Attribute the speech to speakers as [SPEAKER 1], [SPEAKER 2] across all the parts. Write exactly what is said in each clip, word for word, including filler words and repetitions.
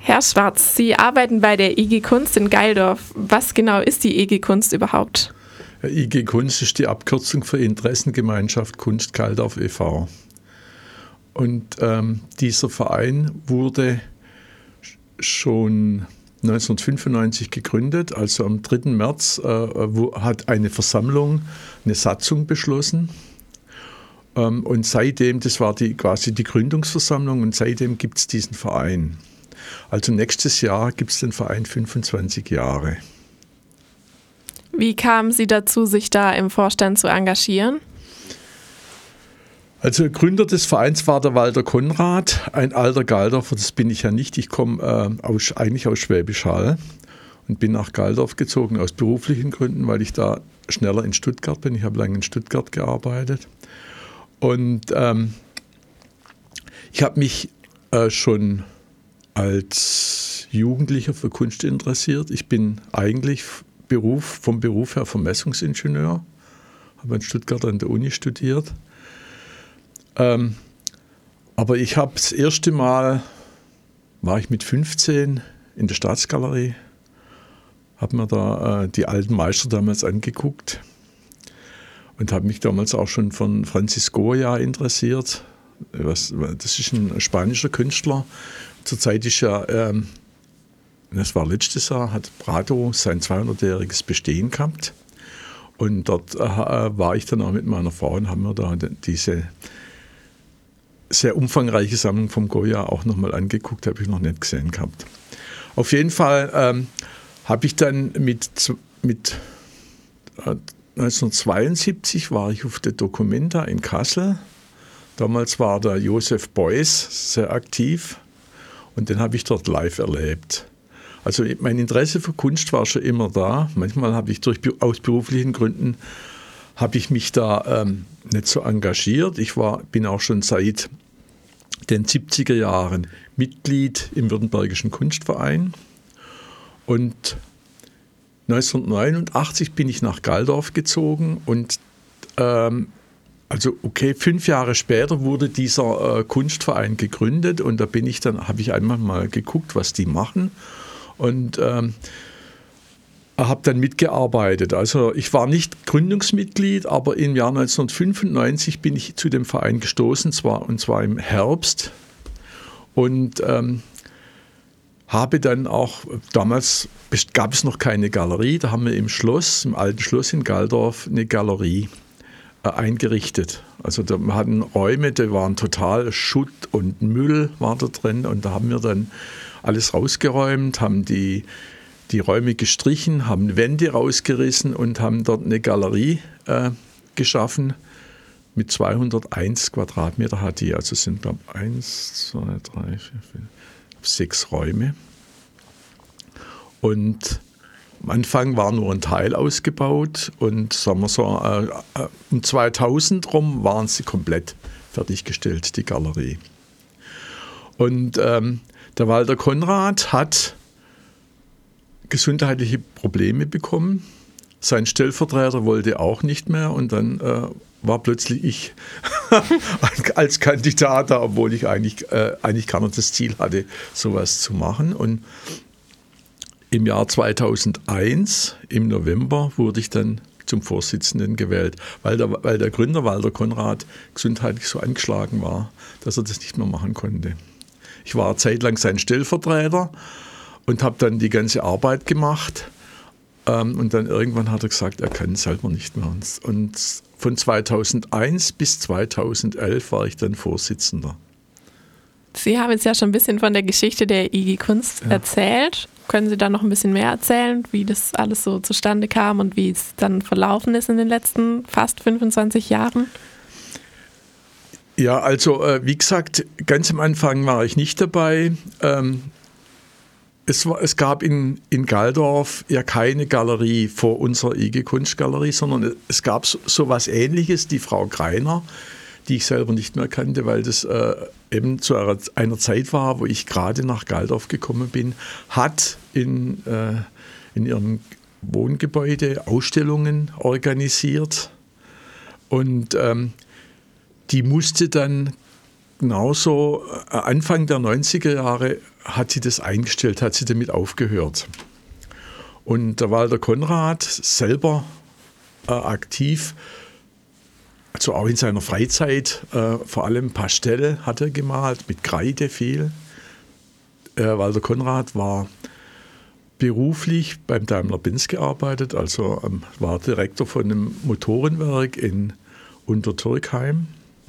[SPEAKER 1] Herr Schwarz, Sie arbeiten bei der I G Kunst in Gaildorf. Was genau ist die I G Kunst überhaupt?
[SPEAKER 2] I G Kunst ist die Abkürzung für Interessengemeinschaft Kunst Gaildorf e V Und ähm, dieser Verein wurde schon neunzehnhundertfünfundneunzig gegründet, also am dritten März äh, wo, hat eine Versammlung eine Satzung beschlossen. Ähm, und seitdem, das war die, quasi die Gründungsversammlung, und seitdem gibt es diesen Verein. Also nächstes Jahr gibt es den Verein fünfundzwanzig Jahre.
[SPEAKER 1] Wie kamen Sie dazu, sich da im Vorstand zu engagieren?
[SPEAKER 2] Also Gründer des Vereins war der Walter Konrad, ein alter Gaildorfer, das bin ich ja nicht. Ich komme äh, aus, eigentlich aus Schwäbisch Hall und bin nach Gaildorf gezogen aus beruflichen Gründen, weil ich da schneller in Stuttgart bin. Ich habe lange in Stuttgart gearbeitet. Und ähm, ich habe mich äh, schon als Jugendlicher für Kunst interessiert. Ich bin eigentlich Beruf, vom Beruf her Vermessungsingenieur, habe in Stuttgart an der Uni studiert. Ähm, aber ich habe das erste Mal, war ich mit fünfzehn in der Staatsgalerie, habe mir da äh, die alten Meister damals angeguckt und habe mich damals auch schon von Francis Goya interessiert. Was, das ist ein spanischer Künstler. Zurzeit ist ja, ähm, das war letztes Jahr, hat Prado sein zweihundertjähriges Bestehen gehabt. Und dort äh, war ich dann auch mit meiner Frau und haben mir da diese sehr umfangreiche Sammlung vom Goya auch nochmal angeguckt, habe ich noch nicht gesehen gehabt. Auf jeden Fall ähm, habe ich dann mit, mit äh, neunzehnhundertzweiundsiebzig war ich auf der Documenta in Kassel. Damals war der Josef Beuys sehr aktiv und den habe ich dort live erlebt. Also mein Interesse für Kunst war schon immer da. Manchmal habe ich durch, aus beruflichen Gründen habe ich mich da ähm, nicht so engagiert. Ich war, bin auch schon seit den siebziger Jahren Mitglied im Württembergischen Kunstverein. Und neunzehnhundertneunundachtzig bin ich nach Gaildorf gezogen. Und ähm, also okay, fünf Jahre später wurde dieser äh, Kunstverein gegründet. Und da bin ich dann, habe ich einmal mal geguckt, was die machen. Und ähm, habe dann mitgearbeitet. Also ich war nicht Gründungsmitglied, aber im Jahr neunzehnhundertfünfundneunzig bin ich zu dem Verein gestoßen, zwar, und zwar im Herbst. Und ähm, habe dann auch, damals gab es noch keine Galerie, da haben wir im Schloss, im alten Schloss in Gaildorf, eine Galerie äh, eingerichtet. Also da, wir hatten Räume, die waren total Schutt und Müll war da drin, und da haben wir dann alles rausgeräumt, haben die die Räume gestrichen, haben Wände rausgerissen und haben dort eine Galerie äh, geschaffen mit zweihunderteins Quadratmeter hat die. Also sind, glaube ich, eins, zwei, drei, vier, fünf, sechs Räume. Und am Anfang war nur ein Teil ausgebaut und sagen wir so, äh, äh, um zweitausend rum waren sie komplett fertiggestellt, die Galerie. Und ähm, der Walter Konrad hat gesundheitliche Probleme bekommen. Sein Stellvertreter wollte auch nicht mehr, und dann äh, war plötzlich ich als Kandidat da, obwohl ich eigentlich, äh, eigentlich gar nicht das Ziel hatte, sowas zu machen. Und im Jahr zweitausendeins, im November, wurde ich dann zum Vorsitzenden gewählt, weil der, weil der Gründer Walter Konrad gesundheitlich so angeschlagen war, dass er das nicht mehr machen konnte. Ich war zeitlang sein Stellvertreter und habe dann die ganze Arbeit gemacht. Ähm, und dann irgendwann hat er gesagt, er kann selber nicht mehr. Und von zweitausendeins bis zweitausendelf war ich dann Vorsitzender.
[SPEAKER 1] Sie haben jetzt ja schon ein bisschen von der Geschichte der I G Kunst ja. erzählt. Können Sie da noch ein bisschen mehr erzählen, wie das alles so zustande kam und wie es dann verlaufen ist in den letzten fast fünfundzwanzig Jahren?
[SPEAKER 2] Ja, also äh, wie gesagt, ganz am Anfang war ich nicht dabei. Ähm, Es, war, es gab in, in Gaildorf ja keine Galerie vor unserer I G Kunstgalerie, sondern es gab so, so was Ähnliches, die Frau Greiner, die ich selber nicht mehr kannte, weil das äh, eben zu einer, einer Zeit war, wo ich gerade nach Gaildorf gekommen bin, hat in, äh, in ihrem Wohngebäude Ausstellungen organisiert, und ähm, die musste dann genauso, Anfang der neunziger Jahre hat sie das eingestellt, hat sie damit aufgehört. Und der Walter Konrad, selber äh, aktiv, also auch in seiner Freizeit, äh, vor allem Pastell hat er gemalt, mit Kreide viel. Äh, Walter Konrad war beruflich beim Daimler-Benz gearbeitet, also ähm, war Direktor von einem Motorenwerk in Untertürkheim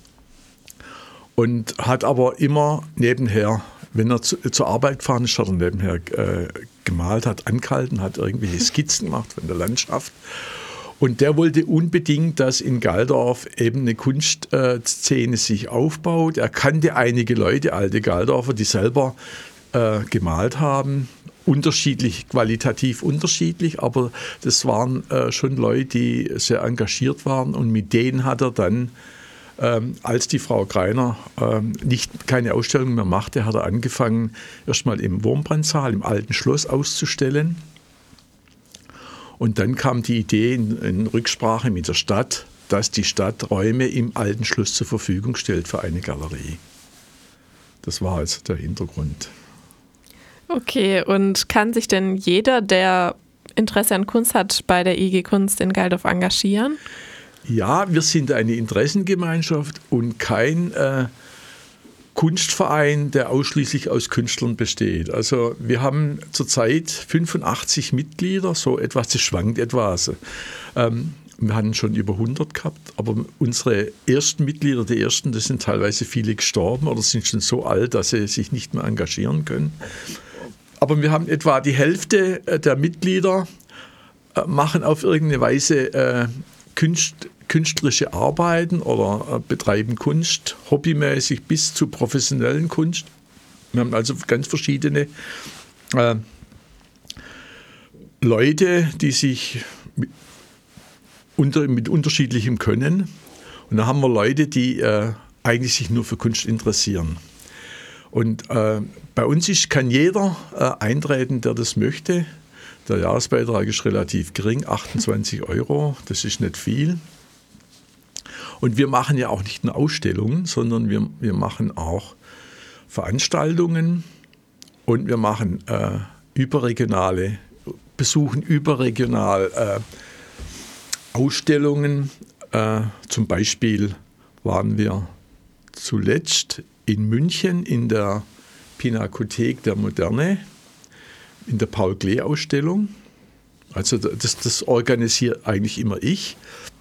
[SPEAKER 2] und hat aber immer nebenher, wenn er zu, zur Arbeit gefahren ist, hat er nebenher äh, gemalt, hat angehalten, hat irgendwelche Skizzen gemacht von der Landschaft. Und der wollte unbedingt, dass in Galdorf eben eine Kunstszene äh, sich aufbaut. Er kannte einige Leute, alte Galdorfer, die selber äh, gemalt haben. Unterschiedlich, qualitativ unterschiedlich, aber das waren äh, schon Leute, die sehr engagiert waren. Und mit denen hat er dann, ähm, als die Frau Greiner ähm, nicht, keine Ausstellung mehr machte, hat er angefangen, erstmal im Wurmbrandsaal, im alten Schloss auszustellen. Und dann kam die Idee in, in Rücksprache mit der Stadt, dass die Stadt Räume im alten Schloss zur Verfügung stellt für eine Galerie. Das war also der Hintergrund.
[SPEAKER 1] Okay, und kann sich denn jeder, der Interesse an Kunst hat, bei der I G Kunst in Galdorf engagieren?
[SPEAKER 2] Ja, wir sind eine Interessengemeinschaft und kein äh, Kunstverein, der ausschließlich aus Künstlern besteht. Also wir haben zurzeit fünfundachtzig Mitglieder, so etwas, das schwankt etwas. Ähm, wir hatten schon über hundert gehabt, aber unsere ersten Mitglieder, die ersten, das sind teilweise viele gestorben oder sind schon so alt, dass sie sich nicht mehr engagieren können. Aber wir haben etwa die Hälfte der Mitglieder äh, machen auf irgendeine Weise äh, Kunst, künstlerische Arbeiten oder äh, betreiben Kunst, hobbymäßig bis zu professionellen Kunst. Wir haben also ganz verschiedene äh, Leute, die sich mit, unter, mit unterschiedlichem Können. Und da haben wir Leute, die äh, eigentlich sich nur für Kunst interessieren. Und äh, bei uns ist, kann jeder äh, eintreten, der das möchte. Der Jahresbeitrag ist relativ gering, achtundzwanzig Euro, das ist nicht viel. Und wir machen ja auch nicht nur Ausstellungen, sondern wir, wir machen auch Veranstaltungen und wir machen äh, überregionale, besuchen überregional äh, Ausstellungen. Äh, zum Beispiel waren wir zuletzt in München in der Pinakothek der Moderne, in der Paul-Klee-Ausstellung. Also das, das organisiere eigentlich immer ich.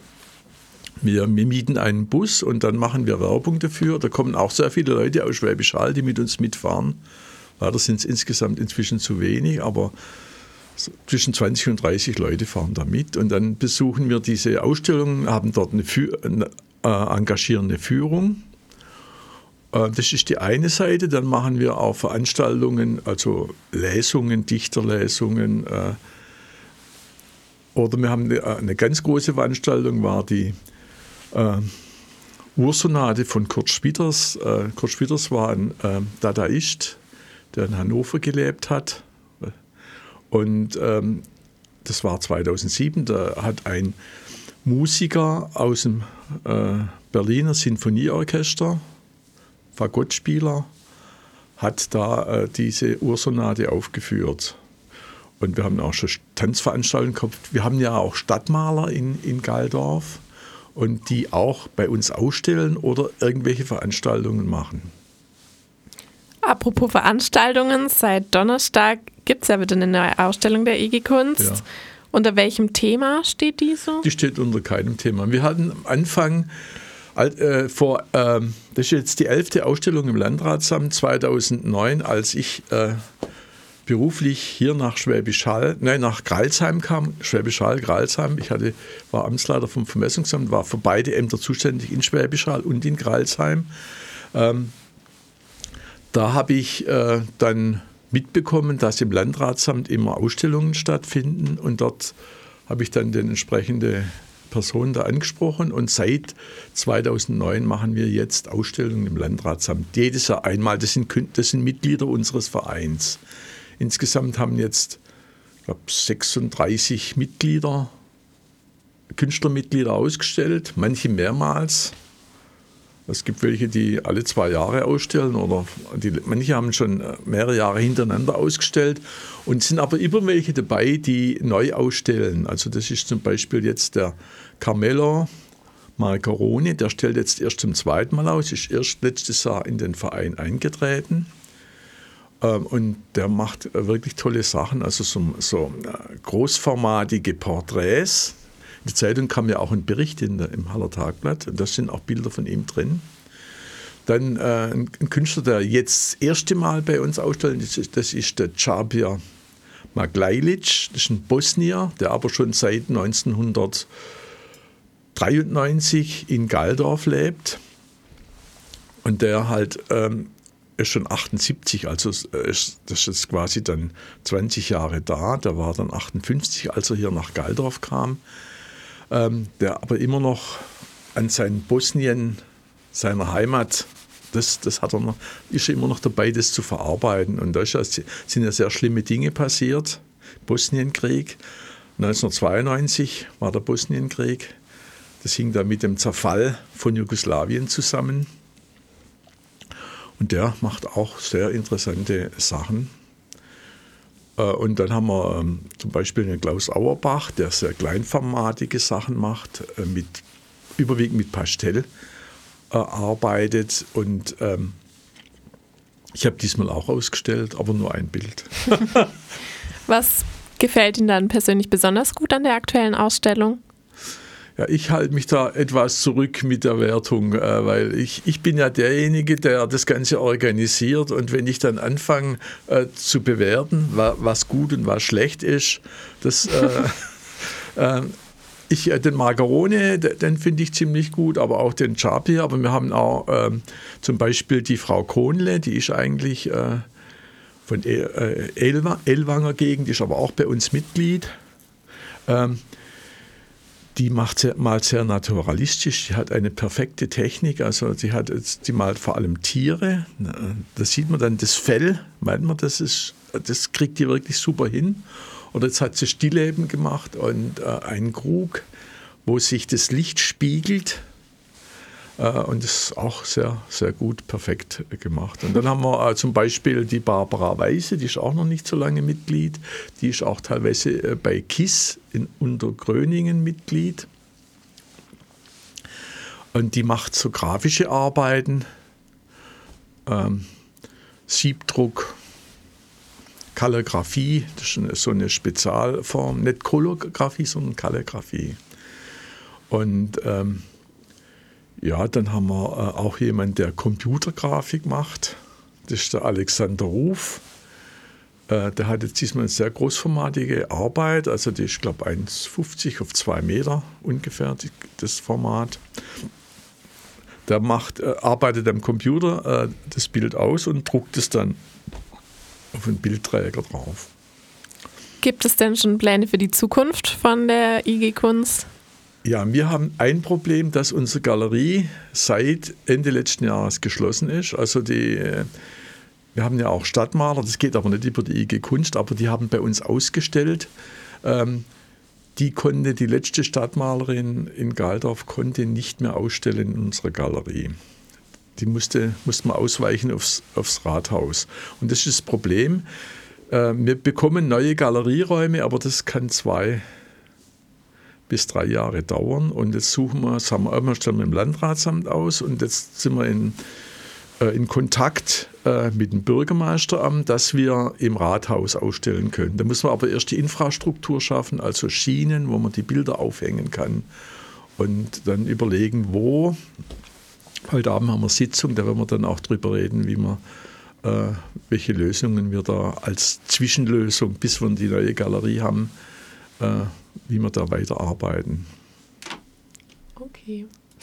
[SPEAKER 2] Wir, wir mieten einen Bus und dann machen wir Werbung dafür. Da kommen auch sehr viele Leute aus Schwäbisch Hall, die mit uns mitfahren. Leider sind es insgesamt inzwischen zu wenig, aber zwischen zwanzig und dreißig Leute fahren da mit. Und dann besuchen wir diese Ausstellung, haben dort eine, eine äh, engagierende Führung. Das ist die eine Seite. Dann machen wir auch Veranstaltungen, also Lesungen, Dichterlesungen. Äh, oder wir haben eine, eine ganz große Veranstaltung, war die äh, Ursonate von Kurt Schwitters. Äh, Kurt Schwitters war ein äh, Dadaist, der in Hannover gelebt hat. Und ähm, das war zweitausendsieben. Da hat ein Musiker aus dem äh, Berliner Sinfonieorchester, Fagottspieler, hat da äh, diese Ursonate aufgeführt. Und wir haben auch schon Tanzveranstaltungen gehabt. Wir haben ja auch Stadtmaler in, in Galdorf und die auch bei uns ausstellen oder irgendwelche Veranstaltungen machen.
[SPEAKER 1] Apropos Veranstaltungen, seit Donnerstag gibt es ja wieder eine neue Ausstellung der I G Kunst.
[SPEAKER 2] Ja.
[SPEAKER 1] Unter welchem Thema steht die so?
[SPEAKER 2] Die steht unter keinem Thema. Wir hatten am Anfang, äh, vor, äh, das ist jetzt die elfte Ausstellung im Landratsamt zweitausendneun, als ich äh, beruflich hier nach Schwäbisch Hall, nein, nach Gralsheim kam, Schwäbisch Hall, Gralsheim. Ich hatte, war Amtsleiter vom Vermessungsamt, war für beide Ämter zuständig, in Schwäbisch Hall und in Gralsheim. Ähm, da habe ich äh, dann mitbekommen, dass im Landratsamt immer Ausstellungen stattfinden und dort habe ich dann den entsprechende Person da angesprochen und seit zweitausendneun machen wir jetzt Ausstellungen im Landratsamt. Jedes Jahr einmal, das sind, das sind Mitglieder unseres Vereins. Insgesamt haben jetzt, ich glaube, sechsunddreißig Mitglieder, Künstlermitglieder ausgestellt, manche mehrmals. Es gibt welche, die alle zwei Jahre ausstellen oder die, manche haben schon mehrere Jahre hintereinander ausgestellt und sind aber immer welche dabei, die neu ausstellen. Also das ist zum Beispiel jetzt der Carmelo Margarone, der stellt jetzt erst zum zweiten Mal aus, ist erst letztes Jahr in den Verein eingetreten und der macht wirklich tolle Sachen, also so, so großformatige Porträts. In der Zeitung kam ja auch ein Bericht in der, im Haller Tagblatt, und da sind auch Bilder von ihm drin. Dann äh, ein, ein Künstler, der jetzt das erste Mal bei uns ausstellt, das ist, das ist der Čabir Maglajlić, das ist ein Bosnier, der aber schon seit neunzehnhundertdreiundneunzig in Galdorf lebt. Und der halt ähm, ist schon achtundsiebzig, also ist, das ist quasi dann zwanzig Jahre da. Der war dann achtundfünfzig, als er hier nach Galdorf kam. Ähm, der aber immer noch an sein Bosnien, seiner Heimat, das, das hat er noch, ist er immer noch dabei, das zu verarbeiten. Und da ist ja, sind ja sehr schlimme Dinge passiert. Bosnienkrieg, neunzehnhundertzweiundneunzig war der Bosnienkrieg. Das hing da mit dem Zerfall von Jugoslawien zusammen. Und der macht auch sehr interessante Sachen. Und dann haben wir ähm, zum Beispiel den Klaus Auerbach, der sehr kleinformatige Sachen macht, äh, mit, überwiegend mit Pastell äh, arbeitet. Und ähm, ich habe diesmal auch ausgestellt, aber nur ein Bild.
[SPEAKER 1] Was gefällt Ihnen dann persönlich besonders gut an der aktuellen Ausstellung?
[SPEAKER 2] Ja, ich halte mich da etwas zurück mit der Wertung, äh, weil ich, ich bin ja derjenige, der das Ganze organisiert, und wenn ich dann anfange äh, zu bewerten, wa, was gut und was schlecht ist, das, äh, äh, ich, äh, den Margarone, den, den finde ich ziemlich gut, aber auch den Čabir, aber wir haben auch äh, zum Beispiel die Frau Kohnle, die ist eigentlich äh, von äh, Elwa, Ellwanger Gegend, ist aber auch bei uns Mitglied. Ähm, Die macht sehr, malt sehr naturalistisch, sie hat eine perfekte Technik, also sie hat jetzt, die malt vor allem Tiere, da sieht man dann das Fell, meint man, das ist, das kriegt die wirklich super hin. Oder jetzt hat sie Stillleben gemacht und äh, einen Krug, wo sich das Licht spiegelt. Und das ist auch sehr, sehr gut, perfekt gemacht. Und dann haben wir zum Beispiel die Barbara Weise, die ist auch noch nicht so lange Mitglied. Die ist auch teilweise bei KISS in Untergröningen Mitglied. Und die macht so grafische Arbeiten, ähm, Siebdruck, Kalligraphie, das ist so eine Spezialform, nicht Kolographie, sondern Kalligraphie. Und ähm, ja, dann haben wir äh, auch jemanden, der Computergrafik macht. Das ist der Alexander Ruf. Äh, der hat jetzt diesmal eine sehr großformatige Arbeit. Also die ist, glaube ich, eins Komma fünfzig auf zwei Meter ungefähr, die, das Format. Der macht, äh, arbeitet am Computer äh, das Bild aus und druckt es dann auf einen Bildträger drauf.
[SPEAKER 1] Gibt es denn schon Pläne für die Zukunft von der I G Kunst?
[SPEAKER 2] Ja, wir haben ein Problem, dass unsere Galerie seit Ende letzten Jahres geschlossen ist. Also die, wir haben ja auch Stadtmaler, das geht aber nicht über die I G Kunst, aber die haben bei uns ausgestellt. Ähm, die konnte, die letzte Stadtmalerin in Galdorf konnte nicht mehr ausstellen in unserer Galerie. Die musste, musste man ausweichen aufs, aufs Rathaus. Und das ist das Problem. Äh, wir bekommen neue Galerieräume, aber das kann zwei bis drei Jahre dauern. Und jetzt suchen wir, das haben wir einmal stellen wir im Landratsamt aus, und jetzt sind wir in, äh, in Kontakt äh, mit dem Bürgermeisteramt, dass wir im Rathaus ausstellen können. Da müssen wir aber erst die Infrastruktur schaffen, also Schienen, wo man die Bilder aufhängen kann, und dann überlegen, wo. Heute Abend haben wir Sitzung, da werden wir dann auch drüber reden, wie wir, äh, welche Lösungen wir da als Zwischenlösung, bis wir die neue Galerie haben, äh, wie wir da weiterarbeiten.
[SPEAKER 1] Okay.